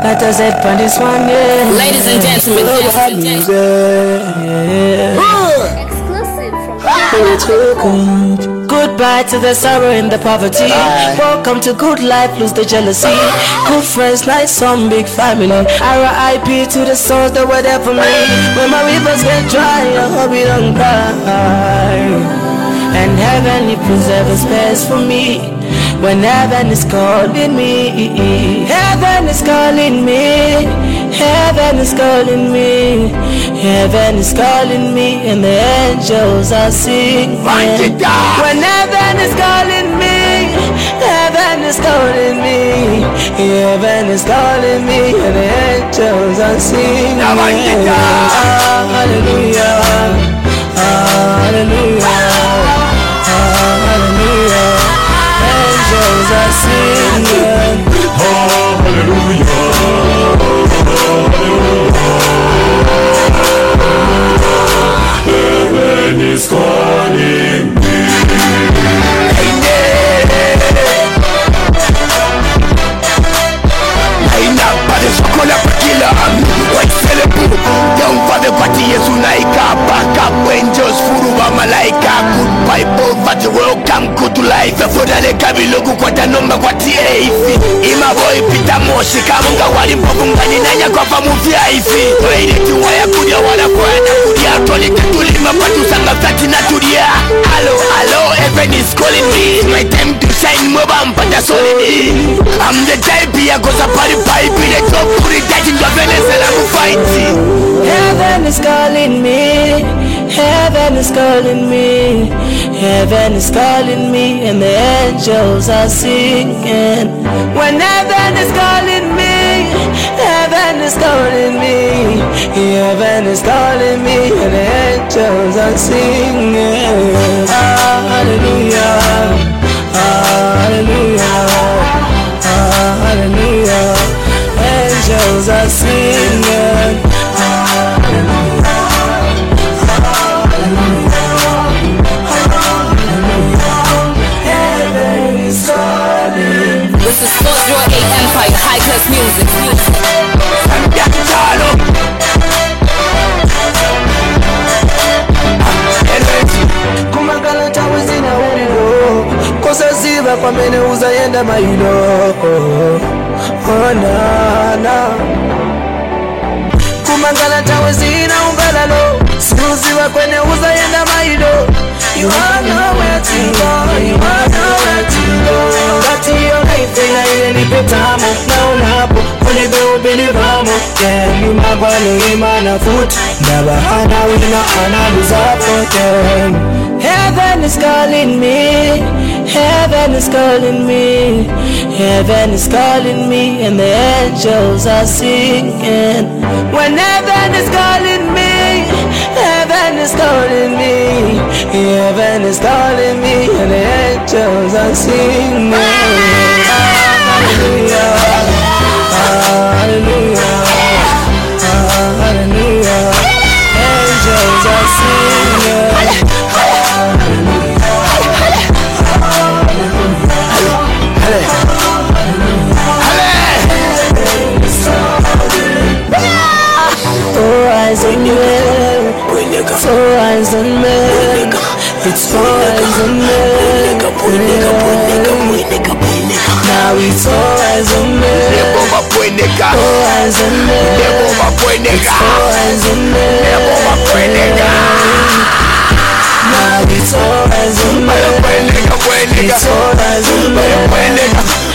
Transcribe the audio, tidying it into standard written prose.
Let us head for this one, yeah. Ladies and gentlemen, Exclusive from Goodbye to the sorrow and the poverty. Welcome to good life, lose the jealousy. Good friends, nice some big family. R.I.P. to the souls that were there for me. When my rivers get dry, I hope you don't cry. And heavenly preserve a space for me. When heaven is calling me, heaven is calling me, heaven is calling me, heaven is calling me, and the angels are singing. When heaven is calling me, heaven is calling me, heaven is calling me, and the angels are singing. Hallelujah, hallelujah, hallelujah. Angels are singing. Hallelujah. Heaven is calling me. Line up by the Sokola Pakila. White celebrate. Young father party is unaika. Back up angels furuwa malaika. Goodbye poverty, welcome good life. Foda le kabilogu kwa tanomba kwa tiaifi. Ima boy pita moshi kamunga wali mbogungani nanya kwa pamuvia ifi. Waile tiwa ya kudia wala kwa na kudia. Toli katulima patu sanga flati na tudia. Hello, hello, heaven is calling me. It's my time to shine, moba mpata solidi. I'm the type ya goza pari pipe. Ile top puri daji ndo Venezuela mufaiti. Heaven is calling me, heaven is calling me, heaven is calling me, and the angels are singing. When heaven is calling me, heaven is calling me, heaven is calling me, and the angels are singing. Hallelujah, hallelujah, hallelujah. Angels are singing. this is Sports Roy 8 Empire, high class music. Kumagala tawe zina wendo kosa ziva kwa mene uzayenda mailo. Oh na na kumagala tawe zina umbalalo siuziwa kwene uzayenda mailo. You are nowhere to go, you are nowhere to go. Ngati yo life ina ile nipetamo na unapo kwenye beubili vamo. Yeah, ni magwalo imana foot Never hana wina analuza potem. Heaven is calling me, heaven is calling me, heaven is calling me, and the angels are singing. When heaven is calling me, heaven is calling me, heaven is calling me, and the angels are singing. Hallelujah, hallelujah, hallelujah. Angels are singing. Four eyes on you, four eyes on me. It's four eyes on me. Now it's four eyes on me. Four eyes on me. It's four eyes on me. Now it's four eyes on me. It's four eyes on me.